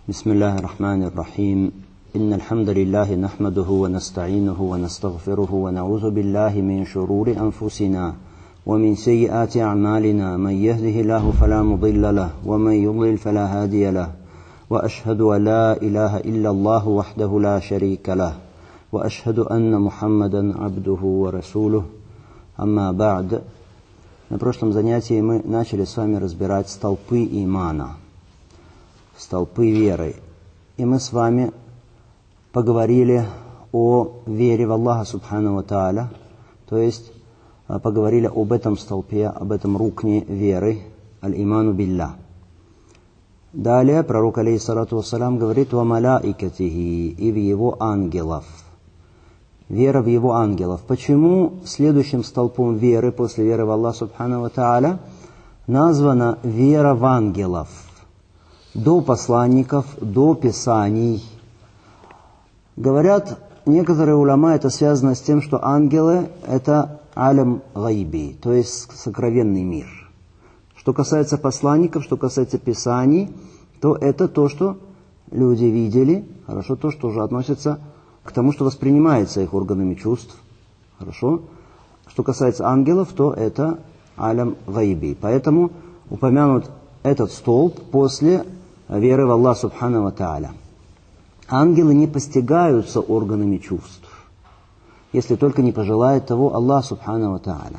بسم الله الرحمن الرحيم إن الحمد لله نحمده ونستعينه ونستغفره ونعوذ بالله من شرور أنفسنا ومن سيئات أعمالنا من يهده الله فلا مضل له ومن يضلل فلا هادي له وأشهد أن لا إله إلا الله وحده لا شريك له وأشهد أن محمدا عبده ورسوله أما بعد. На прошлом занятии мы начали с вами разбирать столпы имана, столпы веры. И мы с вами поговорили о вере в Аллаха Субхану ва Тааля, то есть поговорили об этом столпе, об этом рукне веры, аль-иману билля. Далее пророк, алейхиссалату вассалям, говорит «Ва малаикатихи» и в его ангелов. Вера в его ангелов. Почему следующим столпом веры после веры в Аллаха Субхану ва Тааля названа вера в ангелов? До посланников, до писаний. Говорят некоторые уляма, это связано с тем, что ангелы – это алям гайби, то есть сокровенный мир. Что касается посланников, что касается писаний, то это то, что люди видели, хорошо, то, что уже относится к тому, что воспринимается их органами чувств, хорошо. Что касается ангелов, то это алям гайби. Поэтому упомянут этот столб после веры в Аллаха Субхану ва Тааля. Ангелы не постигаются органами чувств, если только не пожелает того Аллах Субхану ва Тааля.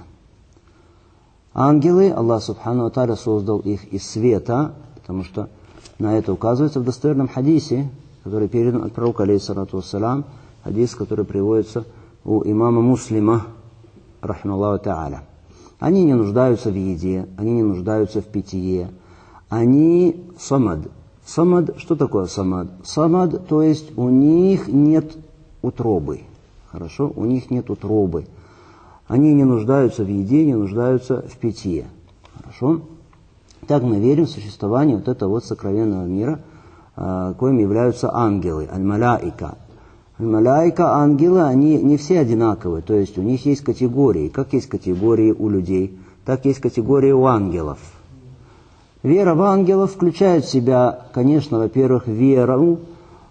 Ангелы, Аллах Субхану ва Тааля создал их из света, потому что на это указывается в достоверном хадисе, который передан от пророка, алейхиссалату вассалям, хадис, который приводится у имама Муслима, рахмаллаху тааля. Они не нуждаются в еде, они не нуждаются в питье, они самад. Самад, что такое самад? Самад, то есть у них нет утробы. Хорошо? У них нет утробы. Они не нуждаются в еде, не нуждаются в питье. Хорошо? Так мы верим в существование вот этого вот сокровенного мира, коим являются ангелы, аль-маляика. Аль-маляика, ангелы, они не все одинаковые, то есть у них есть категории. Как есть категории у людей, так есть категории у ангелов. Вера в ангелов включает в себя, конечно, во-первых, веру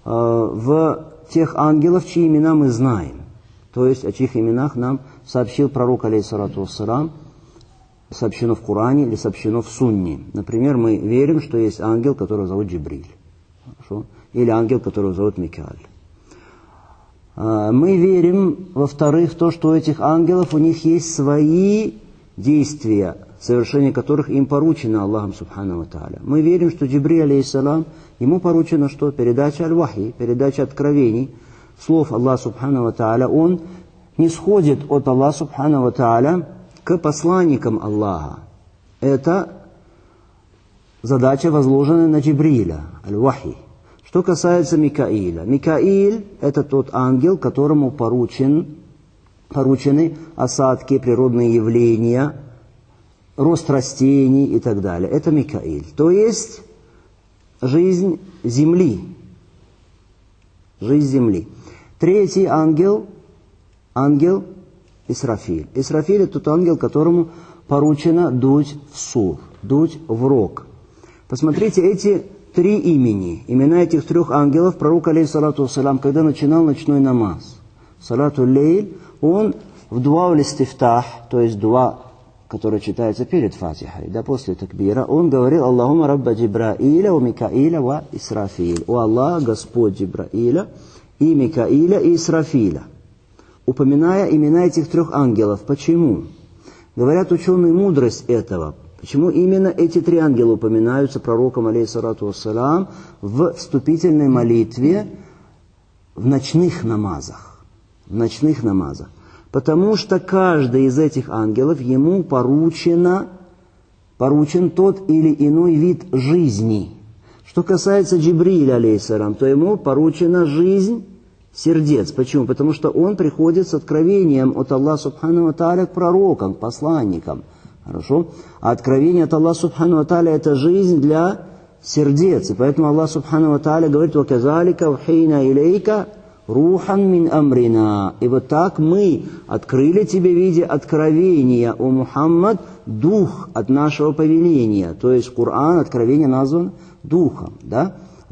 в тех ангелов, чьи имена мы знаем. То есть о чьих именах нам сообщил пророк, алейхиссалату вассалям, сообщено в Коране или сообщено в Сунне. Например, мы верим, что есть ангел, которого зовут Джибриль. Хорошо? Или ангел, которого зовут Микаэль. Мы верим, во-вторых, в то, что у этих ангелов у них есть свои действия, совершение которых им поручено Аллахом Субхану ва Тааля. Мы верим, что Джибриль, алейхиссалам, ему поручено что? Передача аль-вахи, передача откровений, слов Аллаха Субхану ва Тааля. Он не сходит от Аллаха Субхану ва Тааля к посланникам Аллаха. Это задача, возложенная на Джибриля, аль-вахи. Что касается Микаиля. Микаиль – это тот ангел, которому поручены осадки, природные явления, рост растений и так далее. Это Микаиль. То есть жизнь земли. Жизнь земли. Третий ангел – ангел Исрафиль. Исрафиль – это тот ангел, которому поручено дуть в сур, дуть в рог. Посмотрите, эти три имени, имена этих трех ангелов, пророк, алейхиссалату вассалям, когда начинал ночной намаз, салату лейль, он в дуа уль-истифтах, то есть дуа, который читается перед фатихой, да, после такбира, он говорил: Аллахума рабба Джибраиля, ва Микаиля, ва Исрафиль. О Аллах, Господь Джибраиля, и Микаиля, и Исрафиля. Упоминая имена этих трех ангелов. Почему? Говорят ученые мудрость этого. Почему именно эти три ангела упоминаются пророком, алейхиссалату вассалям, в вступительной молитве в ночных намазах? В ночных намазах. Потому что каждый из этих ангелов, ему поручен тот или иной вид жизни. Что касается Джибриля, алейхиссалам, то ему поручена жизнь сердец. Почему? Потому что он приходит с откровением от Аллаха Субхану ва Тааля к пророкам, к посланникам. Хорошо? А откровение от Аллаха Субхану ва Тааля – это жизнь для сердец. И поэтому Аллах Субхану ва Тааля говорит: «Ваказалика вхейна илейка рухан мин амрина». И вот так мы открыли тебе в виде откровения, о Мухаммад, дух от нашего повеления. То есть Коран, откровение назван духом. Да?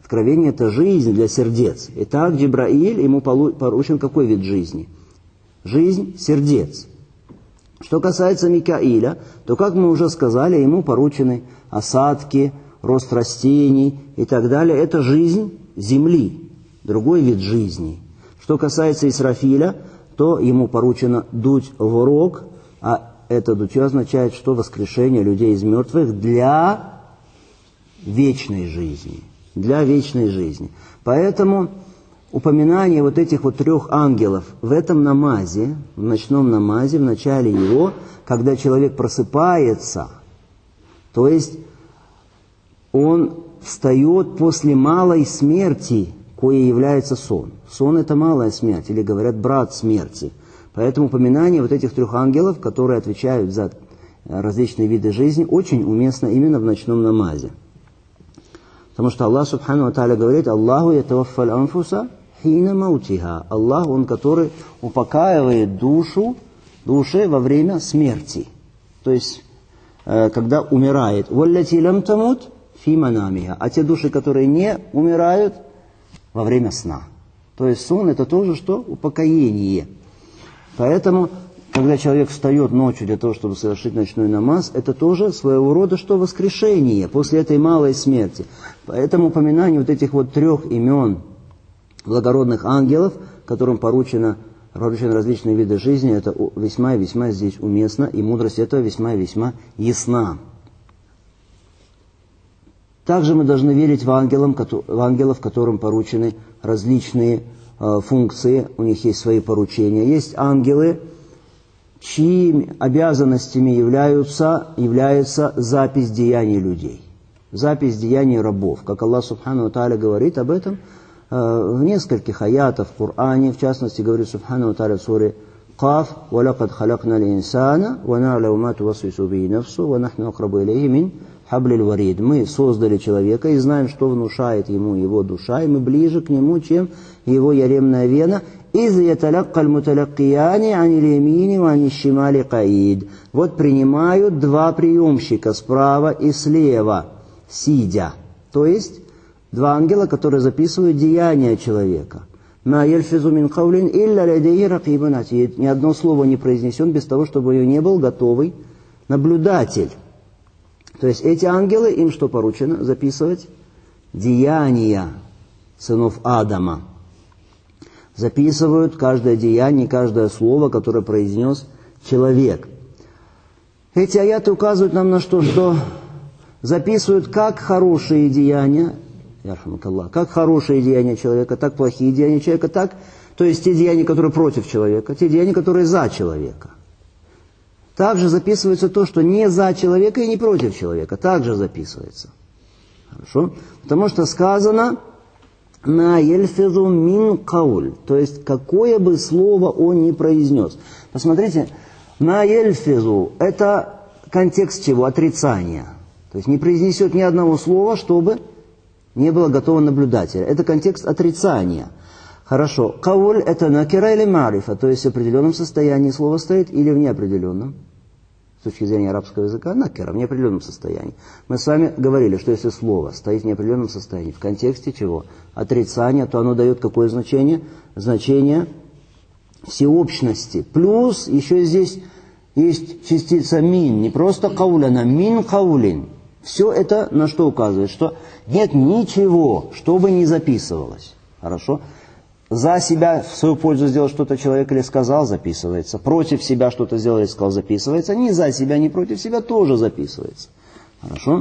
Откровение – это жизнь для сердец. Итак, Джибраиль, ему поручен какой вид жизни? Жизнь сердец. Что касается Микаиля, то, как мы уже сказали, ему поручены осадки, рост растений и так далее. Это жизнь земли, другой вид жизни. Что касается Исрафиля, то ему поручено дуть в рог, а это дутье означает, что воскрешение людей из мертвых для вечной жизни. Для вечной жизни. Поэтому упоминание вот этих вот 3 ангелов в этом намазе, в ночном намазе, в начале его, когда человек просыпается, то есть он встает после малой смерти, кое является сон. Сон – это малая смерть, или говорят брат смерти. Поэтому упоминание вот этих 3 ангелов, которые отвечают за различные виды жизни, очень уместно именно в ночном намазе. Потому что Аллах Субхану ва Тааля говорит: «Аллаху ятаваффаль анфуса хина маутиха». Аллах, Он, который упокаивает души во время смерти. То есть, когда умирает. «Валлати лам тамут фи манамиха». А те души, которые не умирают во время сна. То есть сон – это тоже что? Упокоение. Поэтому, когда человек встает ночью для того, чтобы совершить ночной намаз, это тоже своего рода что? Воскрешение после этой малой смерти. Поэтому упоминание вот этих вот 3 имен благородных ангелов, которым поручены различные виды жизни, это весьма и весьма здесь уместно, и мудрость этого весьма и весьма ясна. Также мы должны верить в ангелов, которым поручены различные функции, у них есть свои поручения. Есть ангелы, чьими обязанностями является запись деяний людей, запись деяний рабов. Как Аллах Субхану ва Тааля говорит об этом в нескольких аятах в Коране, в частности, говорит Субхану ва Тааля в суре Каф: «Валакад халакна линсана, ва на'ламу ма туwaswisu биhi нафсу, ва нахну акрабу илейхи мин хаблиль варид». Мы создали человека и знаем, что внушает ему его душа, и мы ближе к нему, чем его яремная вена. «Из яталаккаль муталаккияни анил ямини ва аниш шимали каид». Вот принимают 2 приемщика справа и слева, сидя. То есть 2 ангела, которые записывают деяния человека. «Ма яльфизу мин каулин илля лядейхи ракибун атид». Ни одно слово не произнесен без того, чтобы у него не был готовый наблюдатель. То есть эти ангелы, им что поручено? Записывать деяния сынов Адама. Записывают каждое деяние, каждое слово, которое произнес человек. Эти аяты указывают нам на что? Что записывают как хорошие деяния, как хорошие деяния человека, так плохие деяния человека, так, то есть те деяния, которые против человека, те деяния, которые за человека. Также записывается то, что не за человека и не против человека. Также записывается. Хорошо? Потому что сказано «на ельфизу мин кауль», то есть какое бы слово он ни произнес. Посмотрите, «на ельфизу» – это контекст чего? Отрицания. То есть не произнесет ни одного слова, чтобы не было готово наблюдателя. Это контекст отрицания. Хорошо. «Кауль» – это накира или марифа, то есть в определенном состоянии слово стоит или в неопределенном. С точки зрения арабского языка, накира, в неопределенном состоянии. Мы с вами говорили, что если слово стоит в неопределенном состоянии, в контексте чего? Отрицания, то оно дает какое значение? Значение всеобщности. Плюс еще здесь есть частица мин, не просто кауляна, мин каулин. Все это на что указывает? Что нет ничего, что бы ни записывалось. Хорошо? За себя в свою пользу сделал что-то человек или сказал, записывается. Против себя что-то сделал или сказал, записывается. Ни за себя, ни против себя тоже записывается. Хорошо?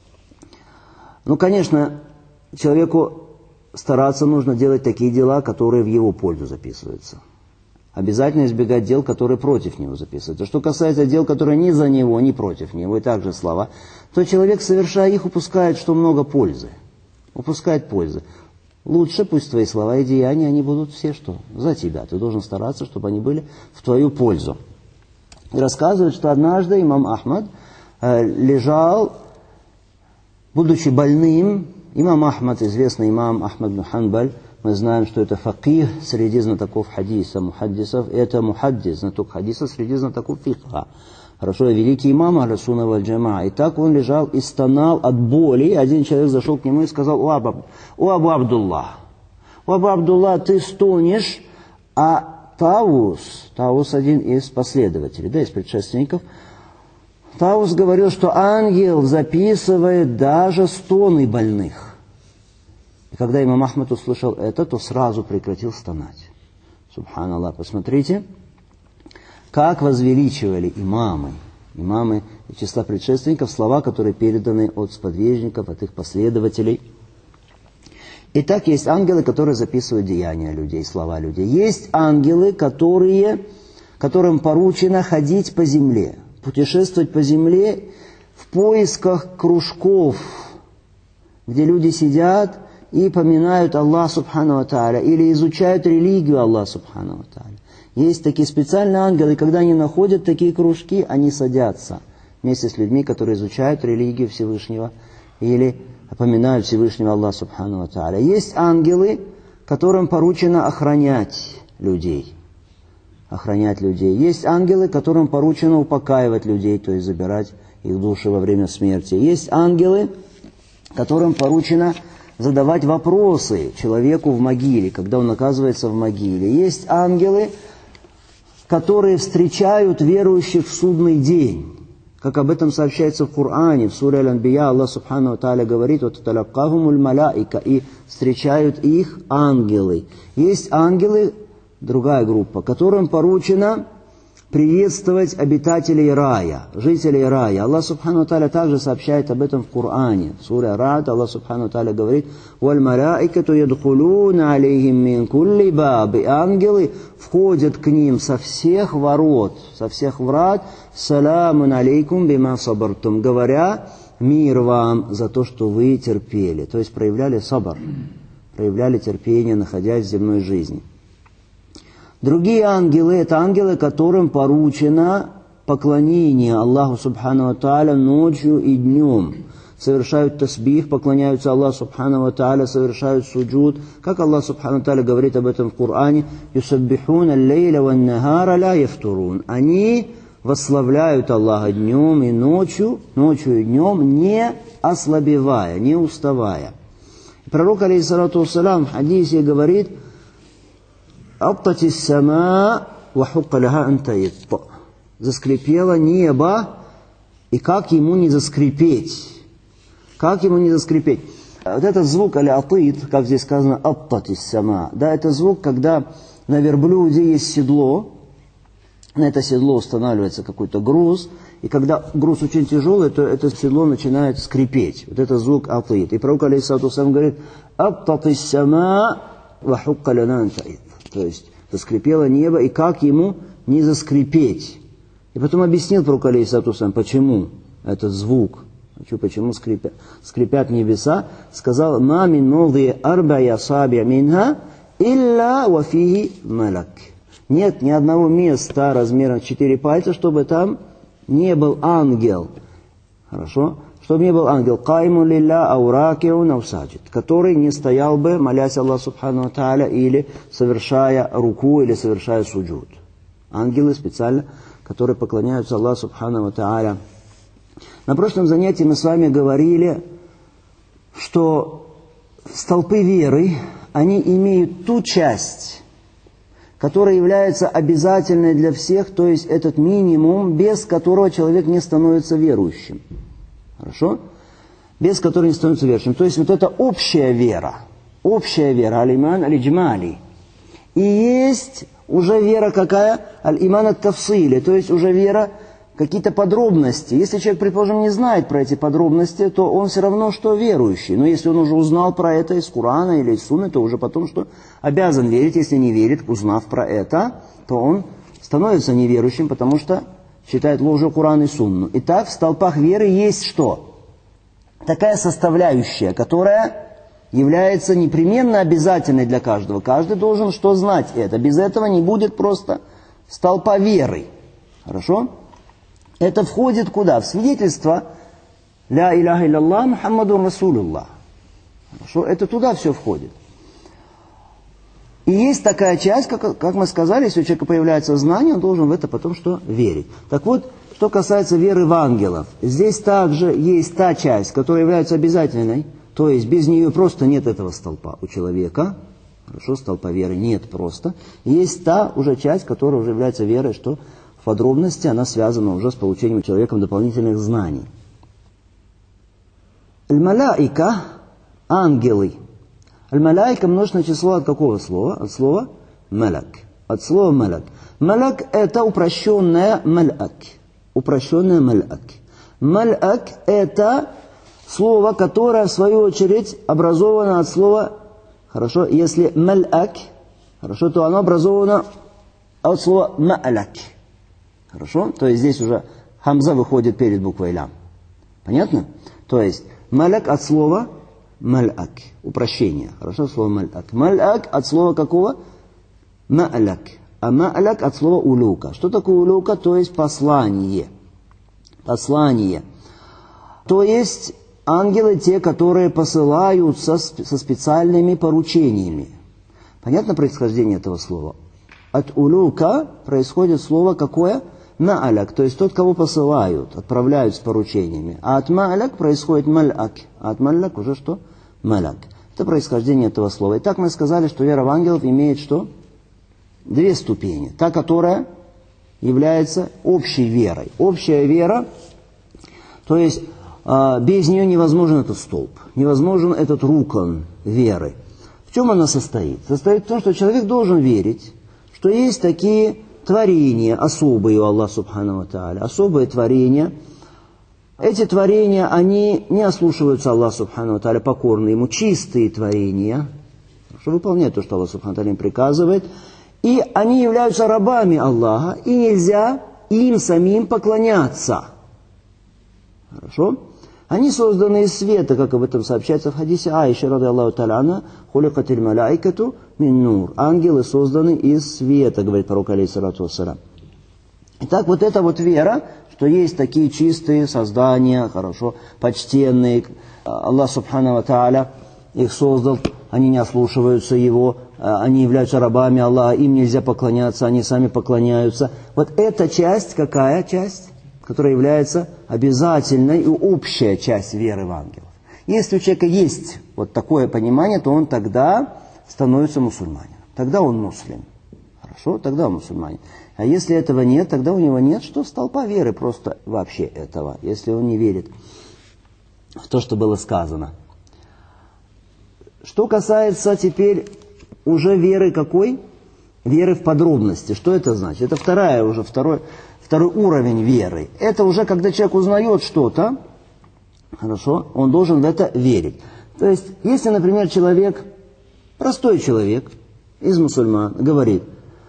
Ну, конечно, человеку стараться нужно делать такие дела, которые в его пользу записываются. Обязательно избегать дел, которые против него записываются. Что касается дел, которые ни за него, ни против него, и также слова, то человек, совершая их, упускает, что много пользы. Упускает пользы. Лучше пусть твои слова и деяния, они будут все что? За тебя. Ты должен стараться, чтобы они были в твою пользу. И рассказывают, что однажды имам Ахмад лежал, будучи больным. Имам Ахмад, известный имам Ахмад бин Ханбаль, мы знаем, что это факих среди знатоков хадиса, мухаддисов. Это мухаддис, знаток хадиса среди знатоков фикха. Хорошо, великий имам Ахлю-Сунна валь-Джамаа. И так он лежал и стонал от боли. Один человек зашел к нему и сказал: «О Абу Абдуллах, ты стонешь, а Таус один из последователей, из предшественников, Таус говорил, что ангел записывает даже стоны больных». И когда имам Ахмад услышал это, то сразу прекратил стонать. Субханаллах, посмотрите, как возвеличивали имамы из числа предшественников слова, которые переданы от сподвижников, от их последователей. Итак, есть ангелы, которые записывают деяния людей, слова людей. Есть ангелы, которым поручено ходить по земле, путешествовать по земле в поисках кружков, где люди сидят и поминают Аллах Субхану ва Тааля или изучают религию Аллаха Субхану ва Тааля. Есть такие специальные ангелы, когда они находят такие кружки, они садятся вместе с людьми, которые изучают религию Всевышнего или поминают Всевышнего Аллаха Субхану ва Тааля. Есть ангелы, которым поручено охранять людей. Есть ангелы, которым поручено упокаивать людей, то есть забирать их души во время смерти. Есть ангелы, которым поручено задавать вопросы человеку в могиле, когда он оказывается в могиле. Есть ангелы, которые встречают верующих в судный день. Как об этом сообщается в Коране, в суре Аль-Анбия, Аллах Субхану ва Тааля говорит: «Вататалаккахумуль маляика», и встречают их ангелы. Есть ангелы, другая группа, которым поручено приветствовать обитателей рая, жителей рая. Аллах Субхану ва Тааля также сообщает об этом в Коране. В суре Ар-Рад Аллах Субхану ва Тааля говорит: «Валь маляикату ядхулуна алейхим мин кулли баб». И ангелы входят к ним со всех ворот, со всех врат: «Саламун алейкум бима сабартум», говоря: «Мир вам за то, что вы терпели». То есть проявляли сабр, проявляли терпение, находясь в земной жизни. Другие ангелы — это ангелы, которым поручено поклонение Аллаху Субхану ва Тааля ночью и днем. Совершают тасбих, поклоняются Аллаху Субхану ва Тааля, совершают суджуд. Как Аллах Субхану ва Тааля говорит об этом в Коране: «Юсаббихуна аль-лейля ван-нахара ла яфтурун». Они восславляют Аллаха днем и ночью и днем, не ослабевая, не уставая. Пророк, алейхиссалату вассалам, в хадисе говорит: «Аттатис сама ва хукка лаха ан таитта». Заскрипело небо, и как ему не заскрипеть? Как ему не заскрипеть? Вот этот звук аль-атит, как здесь сказано, «аттатис сама», да, это звук, когда на верблюде есть седло, на это седло устанавливается какой-то груз, и когда груз очень тяжелый, то это седло начинает скрипеть. Вот это звук атит. И пророк, алейхиссалату вассалам, говорит: «Аттатис сама ва хукка лана ан таитта». То есть заскрипело небо, и как ему не заскрипеть? И потом объяснил пророк, алейхиссалату вассалам, почему этот звук, почему скрипят небеса. Сказал: «Ма мин мawdi арба'и асаби' минха илля ва фихи малак». Нет ни одного места размером 4 пальца, чтобы там не был ангел. Хорошо? Чтобы не был ангел, «Кайму лилля ауракиун аусаджид», который не стоял бы, молясь Аллаху Субхану ва Тааля, или совершая руку, или совершая суджуд. Ангелы специально, которые поклоняются Аллаху Субхану ва Тааля. На прошлом занятии мы с вами говорили, что столпы веры, они имеют ту часть, которая является обязательной для всех, то есть этот минимум, без которого человек не становится верующим. Хорошо? Без которой не становится верующим. То есть вот это общая вера, аль-иман аль-иджмали. И есть уже вера какая? Аль-иман ат-тафсили, то есть уже вера, какие-то подробности. Если человек, предположим, не знает про эти подробности, то он все равно что верующий. Но если он уже узнал про это из Корана или из Сунны, то уже потом что? Обязан верить. Если не верит, узнав про это, то он становится неверующим, потому что считает ложью Коран и Сунну. Итак, в столпах веры есть что? Такая составляющая, которая является непременно обязательной для каждого. Каждый должен что знать это. Без этого не будет просто столпа веры. Хорошо? Это входит куда? В свидетельство «Ля иляха илляллах Мухаммадун Расулуллах». Хорошо? Это туда все входит. И есть такая часть, как мы сказали, если у человека появляется знание, он должен в это потом что? Верить. Так вот, что касается веры в ангелов, здесь также есть та часть, которая является обязательной, то есть без нее просто нет этого столпа у человека. Хорошо, столпа веры нет просто. Есть та уже часть, которая уже является верой, что в подробности она связана уже с получением человеком дополнительных знаний. Аль-маляика, ангелы. Аль-маляика множественное число от какого слова? От слова маляк. От слова маляк. Маляк это упрощенное маляк. Упрощенное маляк. Маляк это слово, которое в свою очередь образовано от слова, хорошо, если маляк, хорошо, то оно образовано от слова ма'ляк. Хорошо? То есть здесь уже хамза выходит перед буквой лям. Понятно? То есть маляк от слова маляк. Упрощение. Хорошо? Слово маляк. Маляк от слова какого? Ма'ляк. А ма'ляк от слова улука. Что такое улука? То есть послание. Послание. То есть ангелы те, которые посылаются со специальными поручениями. Понятно происхождение этого слова? От улука происходит слово какое? Ма'ляк, то есть тот, кого посылают, отправляют с поручениями. А от ма'ляк происходит маляк. А от маляк уже что? Маляк. Это происхождение этого слова. Итак, мы сказали, что вера в ангелов имеет что? Две ступени. Та, которая является общей верой. Общая вера, то есть без нее невозможен этот столб, невозможен этот рукон веры. В чем она состоит? Состоит в том, что человек должен верить, что есть такие творения, особые у Аллаха Субхану ва Тааля, особые творения. Эти творения, они не ослушиваются Аллаха Субхану ва Тааля, покорны Ему, чистые творения, что выполняют то, что Аллах Субхану ва Тааля им приказывает, и они являются рабами Аллаха, и нельзя им самим поклоняться. Хорошо? Они созданы из света, как об этом сообщается в хадисе Аиши, ради Аллаху та'аля, хуликатиль маляикату мин нур. Ангелы созданы из света, говорит пророк алейхиссалату вассалям. Итак, вот эта вот вера, что есть такие чистые создания, хорошо, почтенные, Аллах субхану ва та'аля их создал, они не ослушиваются Его, они являются рабами Аллаха, им нельзя поклоняться, они сами поклоняются. Вот эта часть, какая часть? Которая является обязательной и общая часть веры в ангелов. Если у человека есть вот такое понимание, то он тогда становится мусульманином. Тогда он муслим. Хорошо? Тогда он мусульманин. А если этого нет, тогда у него нет, что столпа веры просто вообще этого, если он не верит в то, что было сказано. Что касается теперь уже веры какой? Веры в подробности. Что это значит? Это второй уровень веры. Это уже когда человек узнает что-то, хорошо, он должен в это верить. То есть, если, например, человек, простой человек из мусульман, говорит,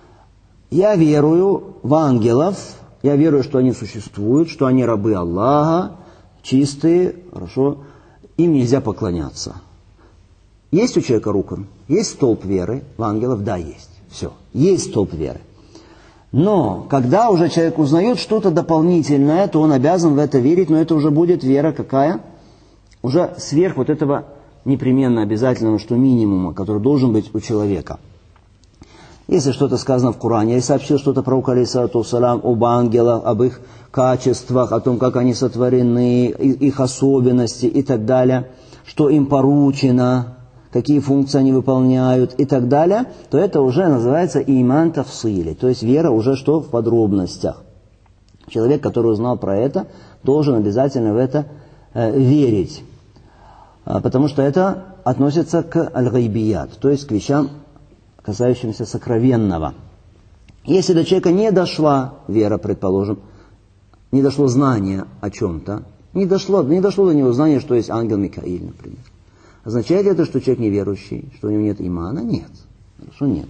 я верую в ангелов, я верую, что они существуют, что они рабы Аллаха, чистые, хорошо, им нельзя поклоняться. Есть у человека рукон? Есть столб веры в ангелов? Да, есть. Все. Есть столб веры. Но, когда уже человек узнает что-то дополнительное, то он обязан в это верить, но это уже будет вера какая? Уже сверх вот этого непременно обязательного, что минимума, который должен быть у человека. Если что-то сказано в Коране, или сообщил что-то пророк алейхиссалату вассалям об ангелах, об их качествах, о том, как они сотворены, их особенности и так далее, что им поручено, какие функции они выполняют и так далее, то это уже называется иман тафсили, то есть вера уже что в подробностях. Человек, который узнал про это, должен обязательно в это верить, потому что это относится к аль-гайбият, то есть к вещам, касающимся сокровенного. Если до человека не дошла вера, предположим, не дошло знание о чем-то, не дошло до него знание, что есть ангел Микаиль, например. Означает это, что человек неверующий, что у него нет имана? Нет. Хорошо, нет.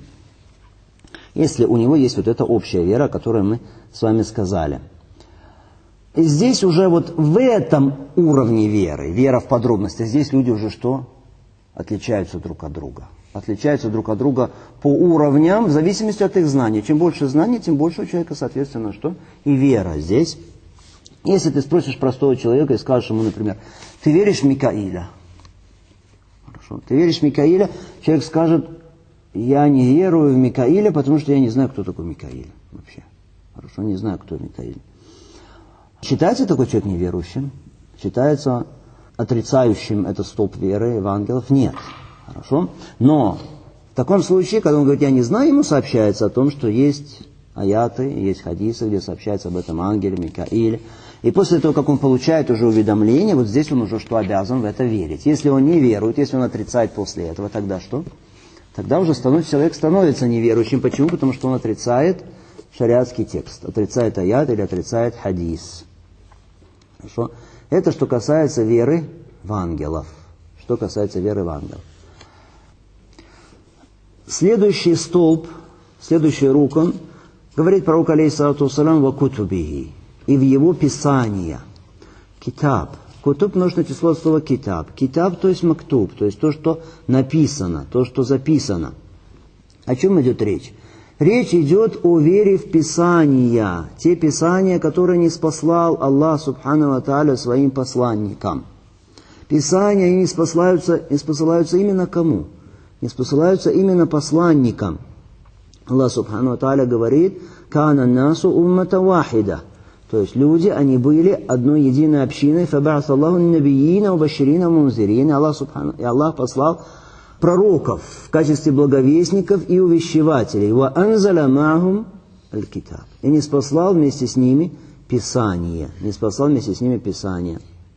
Если у него есть вот эта общая вера, о которой мы с вами сказали. И здесь уже вот в этом уровне веры, вера в подробности, здесь люди уже что? Отличаются друг от друга. Отличаются друг от друга по уровням, в зависимости от их знаний. Чем больше знаний, тем больше у человека, соответственно, что? И вера здесь. Если ты спросишь простого человека и скажешь ему, например, ты веришь в Микаиля? Хорошо. Ты веришь в Микаиля? Человек скажет, я не верую в Микаиля, потому что я не знаю, кто такой Микаиль вообще. Хорошо, не знаю, кто Микаиль. Считается такой человек неверующим? Считается отрицающим этот столб веры в ангелов? Нет. Хорошо? Но в таком случае, когда он говорит, я не знаю, ему сообщается о том, что есть аяты, есть хадисы, где сообщается об этом ангеле, Микаиле. И после того, как он получает уже уведомление, вот здесь он уже что обязан в это верить. Если он не верует, если он отрицает после этого, тогда что? Тогда уже человек становится неверующим. Почему? Потому что он отрицает шариатский текст, отрицает аят или отрицает хадис. Хорошо? Это что касается веры в ангелов. Что касается веры в ангелов. Следующий столб, следующий рукн, говорит пророк алейхиссалату вассалям ва кутубихи, и в его писания. Китаб. Кутуб множественное число слова китаб. Китаб, то есть мактуб, то есть то, что написано, то, что записано. О чем идет речь? Речь идет о вере в Писания, те Писания, которые ниспослал Аллах Субхану ва Тааля своим посланникам. Писания они ниспосылаются именно кому? Ниспосылаются именно посланникам. Аллах Субхану ва Тааля говорит, «Кана насу уммата вахида». То есть люди, они были одной единой общиной. «Фаба'ас Аллаху набиина убаширина мунзирина». И Аллах послал пророков в качестве благовестников и увещевателей. «Ва анзаля махум аль-китаб». И не спаслал вместе с ними Писание. Не спаслал вместе с ними Писание.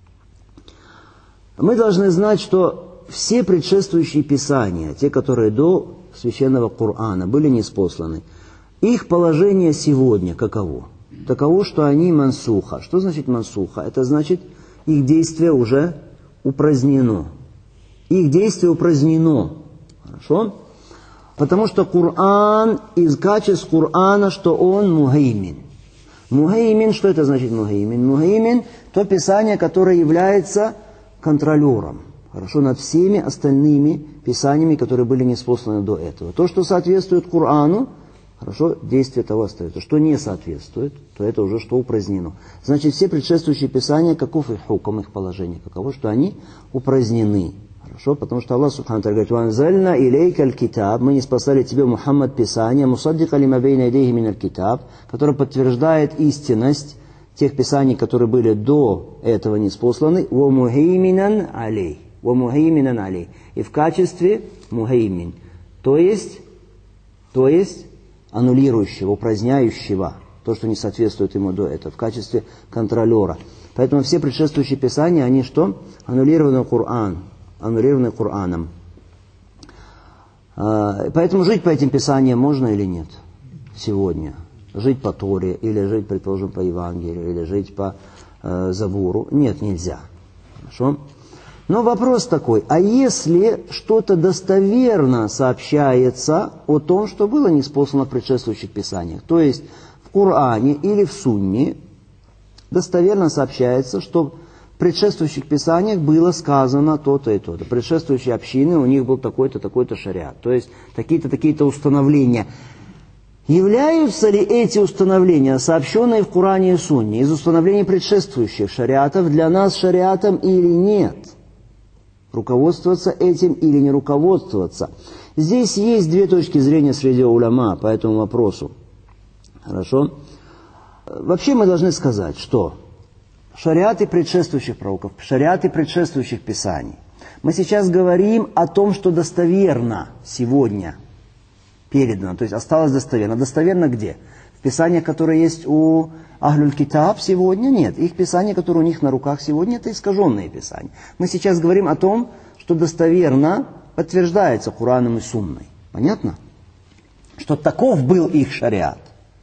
Мы должны знать, что все предшествующие Писания, те, которые до Священного Корана, были ниспосланы. Их положение сегодня каково? Таково, что они мансуха. Что значит мансуха? Это значит, их действие уже упразднено. Их действие упразднено. Хорошо? Потому что Коран, из качеств Корана, что он мухаймин. Мухаймин, что это значит мухаймин? Мухаймин – то Писание, которое является контролером. Хорошо, над всеми остальными Писаниями, которые были ниспосланы до этого. То, что соответствует Корану, хорошо, действие того остается. Что не соответствует, то это уже что упразднено. Значит, все предшествующие Писания, каков их хукм, их положение? Каково, что они упразднены. Хорошо, потому что Аллах Субхану ва Тааля говорит, «Ванзальна илейка аль-китаб», мы не спасали тебе, Мухаммад, Писание, «Мусаддика лима бейна идейхи мин аль-китаб», которое подтверждает истинность тех Писаний, которые были до этого ниспосланы, «Ва мухейминан алей». «Ва мухейминан алей». И в качестве мухеймин, то есть аннулирующего, упраздняющего то, что не соответствует ему до этого, в качестве контролера. Поэтому все предшествующие Писания, они что? Аннулированы Кораном. Поэтому жить по этим Писаниям можно или нет сегодня? Жить по Торе, или жить, предположим, по Евангелию, или жить по Забуру? Нет, нельзя. Хорошо? Но вопрос такой, а если что-то достоверно сообщается о том, что было ниспослано в предшествующих Писаниях, то есть в Коране или в Сунне, достоверно сообщается, что в предшествующих Писаниях было сказано то-то и то-то. Предшествующие общины, у них был такой-то, такой-то шариат, то есть такие-то, такие-то установления. Являются ли эти установления, сообщенные в Коране и Сунне, из установлений предшествующих шариатов, для нас шариатом или нет? Руководствоваться этим или не руководствоваться. Здесь есть две точки зрения среди уляма по этому вопросу. Хорошо? Вообще мы должны сказать, что шариаты предшествующих пророков, шариаты предшествующих писаний. Мы сейчас говорим о том, что достоверно сегодня передано, то есть осталось достоверно. Достоверно где? В писаниях, которые есть у Ахлюль Китаб сегодня? Нет. Их писания, которые у них на руках сегодня, это искаженные писания. Мы сейчас говорим о том, что достоверно подтверждается Кораном и Сунной. Понятно? Что таков был их шариат.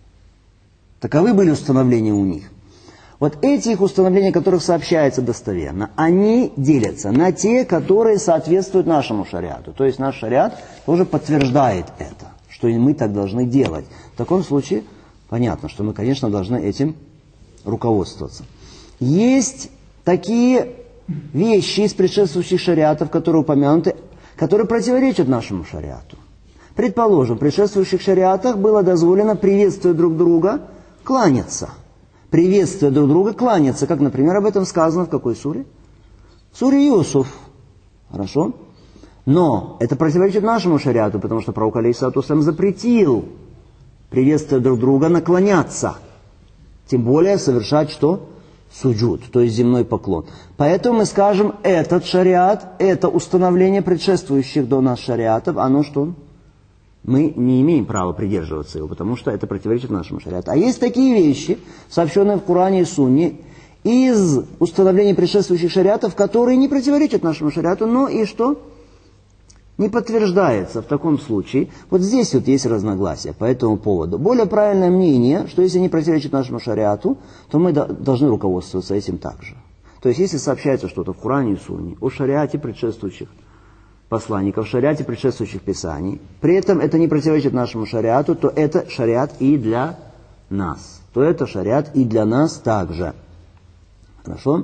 Таковы были установления у них. Вот эти их установления, которых сообщается достоверно, они делятся на те, которые соответствуют нашему шариату. То есть наш шариат тоже подтверждает это, что и мы так должны делать. В таком случае понятно, что мы, конечно, должны этим руководствоваться. Есть такие вещи из предшествующих шариатов, которые упомянуты, которые противоречат нашему шариату. Предположим, в предшествующих шариатах было дозволено, приветствуя друг друга, кланяться. Приветствуя друг друга, кланяться. Как, например, об этом сказано в какой суре? В суре Юсуф. Хорошо? Но это противоречит нашему шариату, потому что пророк алейхиссалату вассалям запретил, приветствуя друг друга, наклоняться. Тем более совершать что? суджуд, то есть земной поклон. Поэтому мы скажем, этот шариат, это установление предшествующих до нас шариатов, оно что? Мы не имеем права придерживаться его, потому что это противоречит нашему шариату. А есть такие вещи, сообщенные в Коране и Сунне, из установления предшествующих шариатов, которые не противоречат нашему шариату, но и что? Не подтверждается в таком случае. Вот здесь вот есть разногласия по этому поводу. Более правильное мнение, что если не противоречит нашему шариату, то мы должны руководствоваться этим также. То есть если сообщается что-то в Коране и Сунне о шариате предшествующих посланников, шариате предшествующих писаний, при этом это не противоречит нашему шариату, то это шариат и для нас. То это шариат и для нас также. Хорошо?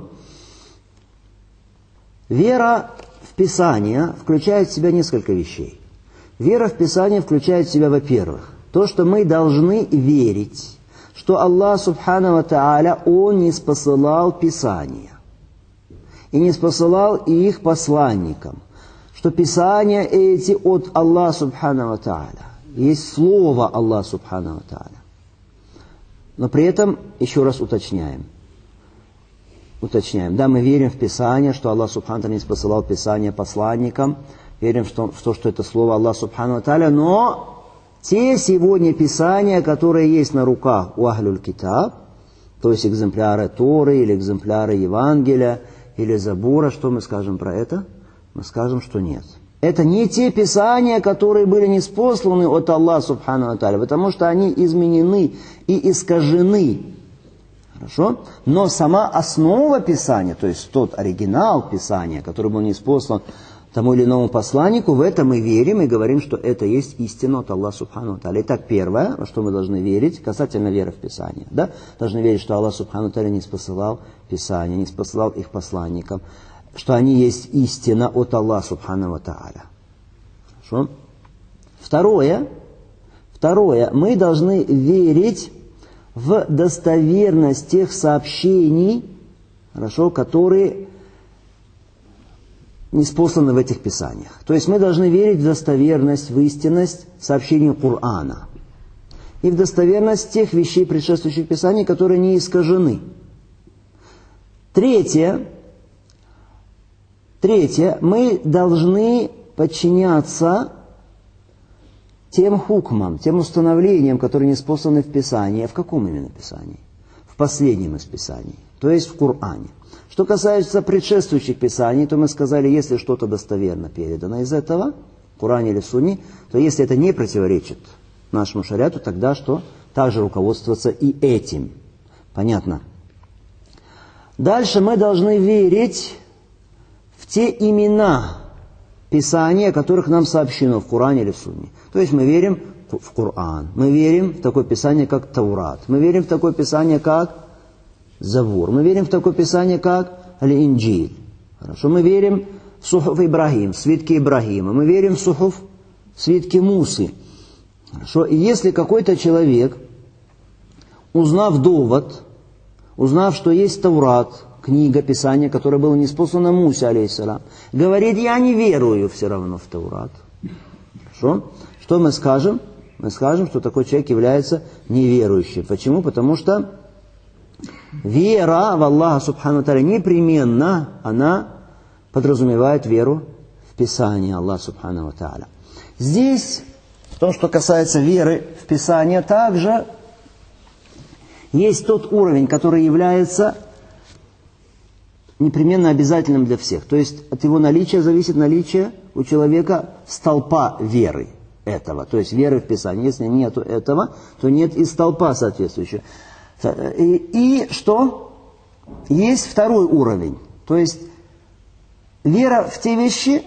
Вера в Писание включает в себя несколько вещей. Вера в Писание включает в себя, во-первых, то, что мы должны верить, что Аллах Субхану ва Тааля, Он не спосылал Писания и не спосылал их посланникам, что Писания эти от Аллаха Субхану ва Тааля, есть слово Аллаха Субхану ва Тааля. Но при этом, еще раз уточняем, да, мы верим в Писание, что Аллах Субхану ва Тааля не спосылал Писание посланникам, верим в то, что это слово Аллаха Субхану ва Тааля, но те сегодня Писания, которые есть на руках у Ахлюль Китаб, то есть экземпляры Торы или экземпляры Евангелия или Забура, что мы скажем про это? Мы скажем, что нет. Это не те Писания, которые были ниспосланы от Аллаха Субхану ва Тааля, потому что они изменены и искажены. Хорошо? Но сама основа Писания, то есть тот оригинал Писания, который был ниспослан тому или иному посланнику, в это мы верим и говорим, что это есть истина от Аллаха Субхану ва Тааля. Итак, первое, во что мы должны верить, касательно веры в Писание. Да? Должны верить, что Аллах Субхану ва Тааля не спосылал Писание, не спосылал их посланникам, что они есть истина от Аллаха Субхану ва Тааля. Хорошо? Второе, мы должны верить в достоверность тех сообщений, хорошо, которые ниспосланы в этих писаниях. То есть мы должны верить в достоверность, в истинность сообщений Корана и в достоверность тех вещей предшествующих писаний, которые не искажены. Третье, мы должны подчиняться тем хукмам, тем установлениям, которые ниспосланы в Писании. В каком именно Писании? В последнем из Писаний, то есть в Коране. Что касается предшествующих Писаний, то мы сказали, если что-то достоверно передано из этого, в Коране или в Сунне, то если это не противоречит нашему шариату, тогда что? Также руководствоваться и этим. Понятно? Дальше мы должны верить в те имена Писания, о которых нам сообщено в Коране или в Сунне. То есть мы верим в Коран, мы верим в такое Писание, как Таурат, мы верим в такое Писание, как Забур, мы верим в такое Писание, как Аль-Инджиль. Хорошо, мы верим в Сухуф Ибрахим, в свитки Ибрахима, мы верим в Сухуф, в свитки Мусы. Хорошо, и если какой-то человек, узнав довод, узнав, что есть Таурат, книга Писания, которая была ниспослана Мусе, алейхиссалам, говорит, я не верую все равно в Таурат. Хорошо? Что мы скажем? Мы скажем, что такой человек является неверующим. Почему? Потому что вера в Аллаха Субхану ва Тааля непременно, она подразумевает веру в Писание Аллаха Субхану ва Тааля. Здесь, в том, что касается веры в Писание, также есть тот уровень, который является непременно обязательным для всех. То есть от его наличия зависит наличие у человека столпа веры этого. То есть веры в Писание. Если нет этого, то нет и столпа соответствующего. И что? Есть второй уровень. То есть вера в те вещи,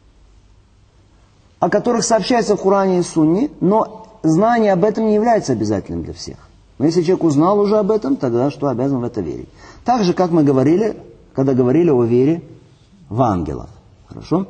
о которых сообщается в Коране и Сунне, но знание об этом не является обязательным для всех. Но если человек узнал уже об этом, тогда что, обязан в это верить. Так же, как мы говорили, когда говорили о вере в ангелов. Хорошо?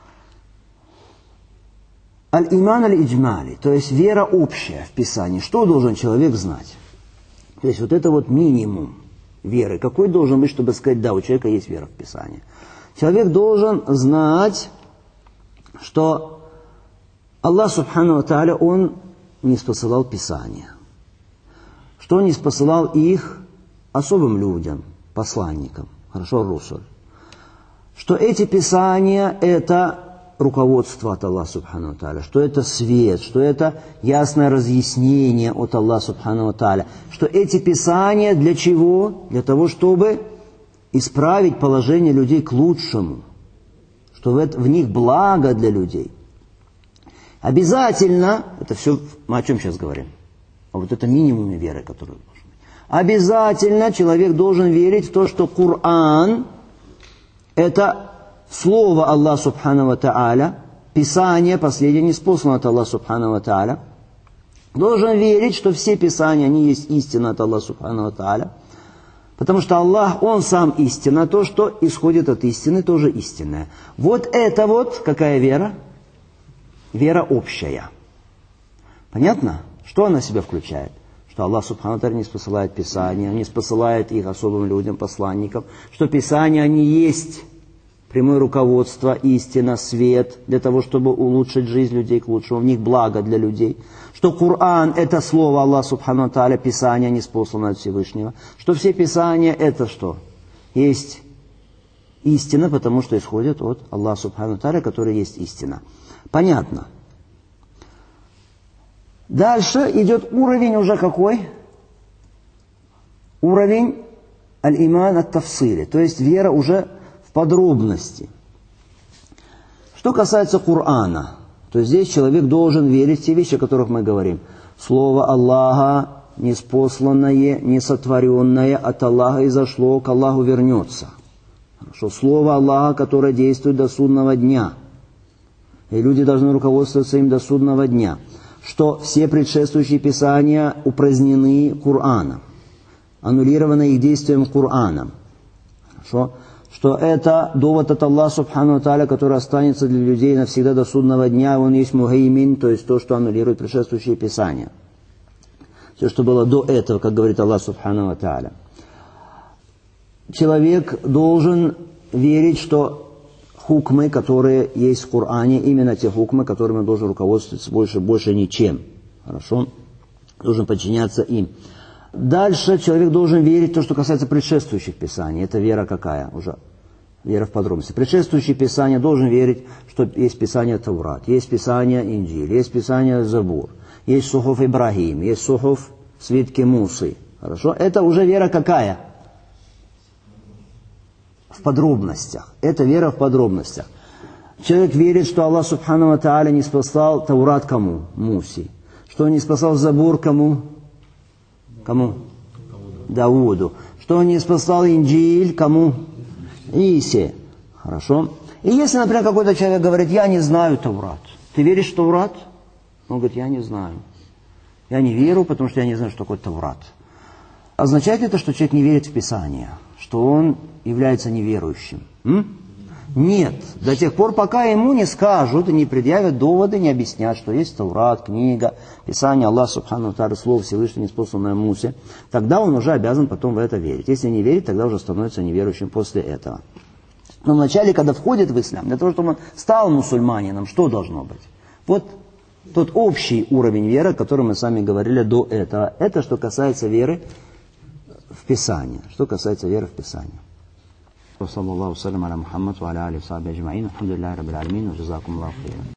Аль-иман аль-иджмали, то есть вера общая в Писании. Что должен человек знать? То есть вот это вот минимум веры. Какой должен быть, чтобы сказать, да, у человека есть вера в Писание? Человек должен знать, что Аллах Субхану ва Тааля, Он не спосылал Писание. Что Он не спосылал их особым людям, посланникам, хорошо, русуль, что эти писания это руководство от Аллаха Субхану ва Тааля, что это свет, что это ясное разъяснение от Аллаха Субхану ва Тааля, что эти писания для чего? Для того, чтобы исправить положение людей к лучшему, что в них благо для людей. Обязательно, это все, мы о чем сейчас говорим? А вот это минимум веры, который должен быть. Обязательно человек должен верить в то, что Коран это слово Аллаха Субхану ва Тааля, Писание, последнее ниспослано от Аллаха Субхану ва Тааля. Должен верить, что все Писания, они есть истина от Аллаха Субхану ва Тааля. Потому что Аллах, Он сам истина, то, что исходит от истины, тоже истинное. Вот это вот, какая вера? Вера общая. Понятно? Что она в себя включает? Что Аллах Субхану ва Тааля не спосылает Писания, не спосылает их особым людям, посланникам, что Писания, они есть прямое руководство, истина, свет, для того, чтобы улучшить жизнь людей к лучшему, в них благо для людей. Что Коран – это слово Аллаха Субхану ва Тааля, Писание, ниспосланное от Всевышнего. Что все Писания – это что? Есть истина, потому что исходит от Аллаха Субхану ва Тааля, который есть истина. Понятно. Дальше идет уровень уже какой? Уровень аль-иман ат-тафсили, то есть вера уже в подробности. Что касается Корана, то здесь человек должен верить в те вещи, о которых мы говорим. Слово Аллаха, неспосланное, несотворенное, от Аллаха изошло, к Аллаху вернется. Хорошо. Слово Аллаха, которое действует до судного дня. И люди должны руководствоваться им до судного дня. Что все предшествующие писания упразднены Кораном, аннулированы их действием Кораном. Хорошо. Что это довод от Аллаха Субхану ва Тааля, который останется для людей навсегда до судного дня, он есть мухаймин, то есть то, что аннулирует предшествующие писания. Все, что было до этого, как говорит Аллах Субхану ва Тааля. Человек должен верить, что хукмы, которые есть в Коране, именно те хукмы, которыми он должен руководствоваться больше ничем. Хорошо? Должен подчиняться им. Дальше человек должен верить в то, что касается предшествующих писаний. Это вера какая? Уже вера в подробности. Предшествующие писания должен верить, что есть писание Таурат, есть писание Инджиль, есть писание Забур, есть Сухуф Ибрахим, есть Сухуф свитки Мусы. Хорошо? Это уже вера какая? В подробностях. Это вера в подробностях. Человек верит, что Аллах Субхану ва Тааля не спасал Таурат кому? Мусе. Что он не спасал Забур кому? Кому? Давуду. Что он не спасал Инджиль кому? Исе. Хорошо. И если, например, какой-то человек говорит, я не знаю Таурат. Ты веришь в Таурат? Он говорит, я не знаю. Я не верю, потому что я не знаю, что такое Таурат. Означает это, что человек не верит в Писание? Что он является неверующим? Нет. До тех пор, пока ему не скажут, не предъявят доводы, не объяснят, что есть Таурат, книга, Писание Аллаха Субхану ва Тааля, Слово Всевышнего, неспосланное Мусе, тогда он уже обязан потом в это верить. Если не верит, тогда уже становится неверующим после этого. Но вначале, когда входит в ислам, для того, чтобы он стал мусульманином, что должно быть? Вот тот общий уровень веры, о котором мы с вами говорили до этого. Это что касается веры в Писание. Что касается веры в Писание. وصلى الله وسلم على محمد وعلى آله وصحبه أجمعين الحمد لله رب العالمين وجزاكم الله خيرا.